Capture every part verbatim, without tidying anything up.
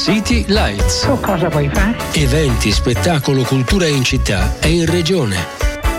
City Lights. Tu cosa vuoi fare? Eventi, spettacolo, cultura in città e in regione.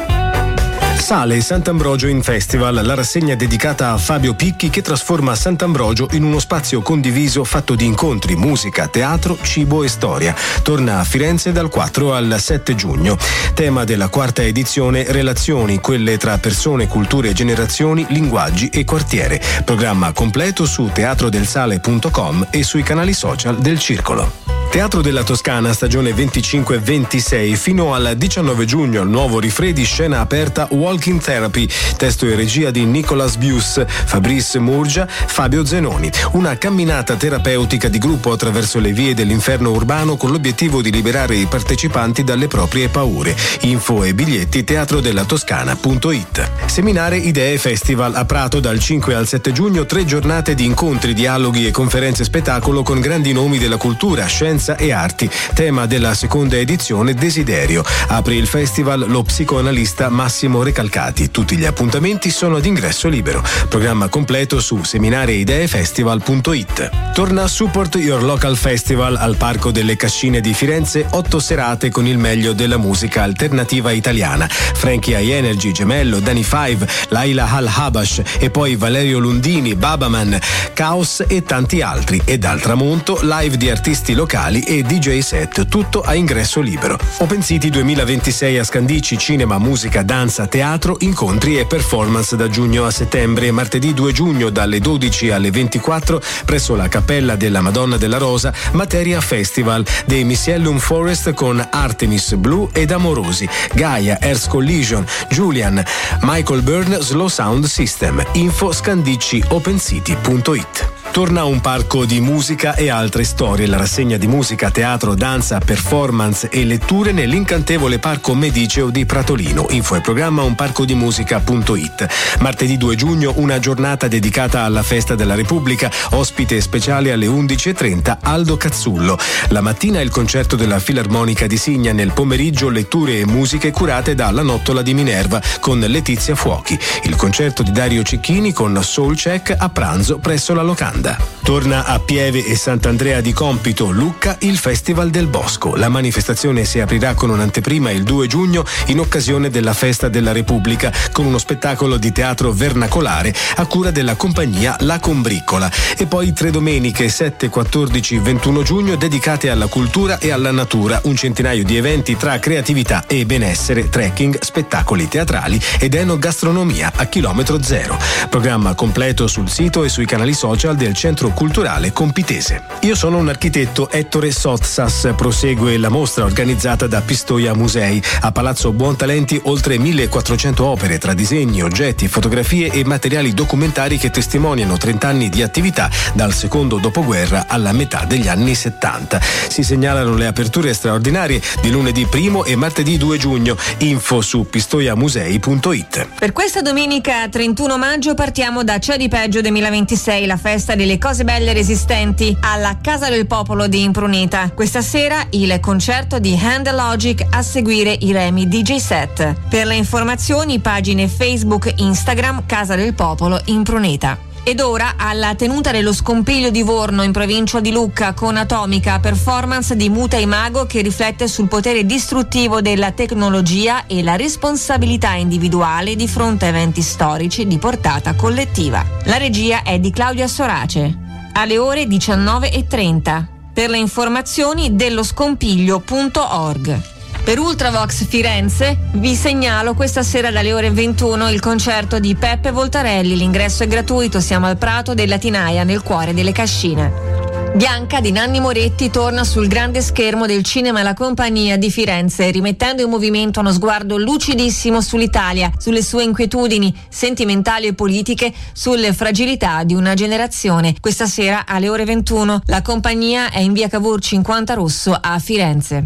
Sale Sant'Ambrogio in Festival, la rassegna dedicata a Fabio Picchi che trasforma Sant'Ambrogio in uno spazio condiviso fatto di incontri, musica, teatro, cibo e storia. Torna a Firenze dal quattro al sette giugno. Tema della quarta edizione: relazioni, quelle tra persone, culture, generazioni, linguaggi e quartiere. Programma completo su teatrodelsale punto com e sui canali social del Circolo. Teatro della Toscana, stagione venticinque ventisei, fino al diciannove giugno, al nuovo Rifredi, scena aperta Walking Therapy, testo e regia di Nicolas Bius, Fabrice Murgia, Fabio Zenoni. Una camminata terapeutica di gruppo attraverso le vie dell'inferno urbano con l'obiettivo di liberare i partecipanti dalle proprie paure. Info e biglietti teatrodellatoscana punto it. Seminare Idee Festival a Prato dal cinque al sette giugno, tre giornate di incontri, dialoghi e conferenze spettacolo con grandi nomi della cultura, scienza e arti. Tema della seconda edizione: Desiderio. Apre il festival lo psicoanalista Massimo Recalcati. Tutti gli appuntamenti sono ad ingresso libero. Programma completo su seminarieideefestival punto it. Torna Support Your Local Festival al Parco delle Cascine di Firenze, otto serate con il meglio della musica alternativa italiana. Frankie High Energy, Gemello, Danny Five, Laila Al-Habash e poi Valerio Lundini, Babaman, Caos e tanti altri. E dal tramonto live di artisti locali e D J set, tutto a ingresso libero. Open City duemilaventisei a Scandicci, cinema, musica, danza, teatro, incontri e performance da giugno a settembre. Martedì due giugno dalle dodici alle ventiquattro presso la Cappella della Madonna della Rosa, Materia Festival dei Miscellum Forest con Artemis, Blue ed Amorosi, Gaia, Earth Collision, Julian, Michael Byrne, Slow Sound System. Info scandicci open city punto it. Torna un parco di musica e altre storie, la rassegna di musica, teatro, danza, performance e letture nell'incantevole Parco Mediceo di Pratolino. Info e programma unparcodimusica punto it. Martedì due giugno una giornata dedicata alla festa della Repubblica, ospite speciale alle undici e trenta Aldo Cazzullo. La mattina il concerto della Filarmonica di Signa, nel pomeriggio letture e musiche curate dalla Nottola di Minerva con Letizia Fuochi. Il concerto di Dario Cicchini con Soul Check a pranzo presso la locanda. Torna a Pieve e Sant'Andrea di Compito, Lucca, il Festival del Bosco. La manifestazione si aprirà con un'anteprima il due giugno in occasione della Festa della Repubblica con uno spettacolo di teatro vernacolare a cura della compagnia La Combriccola e poi tre domeniche sette, quattordici, ventuno giugno dedicate alla cultura e alla natura, un centinaio di eventi tra creatività e benessere, trekking, spettacoli teatrali ed enogastronomia a chilometro zero. Programma completo sul sito e sui canali social del Centro Culturale Compitese. Io sono un architetto, Ettore Sotsas. Prosegue la mostra organizzata da Pistoia Musei. A Palazzo Buontalenti oltre millequattrocento opere tra disegni, oggetti, fotografie e materiali documentari che testimoniano trenta anni di attività dal secondo dopoguerra alla metà degli anni settanta. Si segnalano le aperture straordinarie di lunedì primo e martedì due giugno. Info su pistoiamusei punto it. Per questa domenica trentuno maggio partiamo da C'è di peggio duemilaventisei, la festa delle cose belle resistenti alla Casa del Popolo di Impruneta. Questa sera il concerto di Hand Logic, a seguire i Remi D J set. Per le informazioni pagine Facebook, Instagram Casa del Popolo Impruneta. Ed ora alla tenuta dello Scompiglio di Vorno in provincia di Lucca con Atomica, performance di Muta Imago che riflette sul potere distruttivo della tecnologia e la responsabilità individuale di fronte a eventi storici di portata collettiva. La regia è di Claudia Sorace. Alle ore diciannove e trenta. Per le informazioni dello scompiglio punto org. Per Ultravox Firenze vi segnalo questa sera dalle ore ventuno il concerto di Peppe Voltarelli. L'ingresso è gratuito, siamo al Prato della Tinaia nel cuore delle Cascine. Bianca di Nanni Moretti torna sul grande schermo del cinema La Compagnia di Firenze, rimettendo in movimento uno sguardo lucidissimo sull'Italia, sulle sue inquietudini sentimentali e politiche, sulle fragilità di una generazione. Questa sera alle ore ventuno La Compagnia è in via Cavour cinquanta Rosso a Firenze.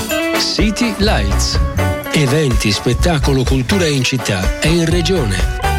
City Lights. Eventi, spettacolo, cultura in città e in regione.